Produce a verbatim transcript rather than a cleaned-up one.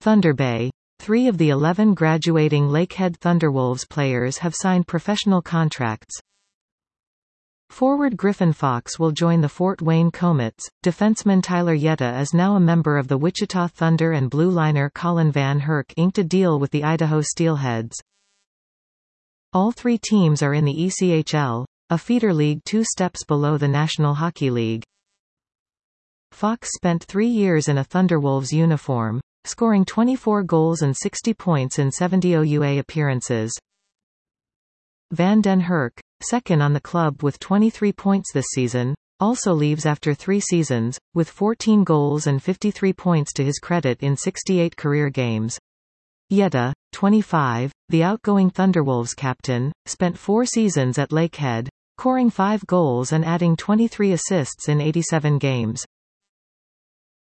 Thunder Bay. Three of the eleven graduating Lakehead Thunderwolves players have signed professional contracts. Forward Griffin Fox will join the Fort Wayne Comets. Defenseman Tyler Yetta is now a member of the Wichita Thunder, and blue liner Colin Van Herk inked a deal with the Idaho Steelheads. All three teams are in the E C H L, a feeder league two steps below the National Hockey League. Fox spent three years in a Thunderwolves uniform, scoring twenty-four goals and sixty points in seventy O U A appearances. Van den Herk, second on the club with twenty-three points this season, also leaves after three seasons, with fourteen goals and fifty-three points to his credit in sixty-eight career games. Yetta, twenty-five, the outgoing Thunderwolves captain, spent four seasons at Lakehead, scoring five goals and adding twenty-three assists in eighty-seven games.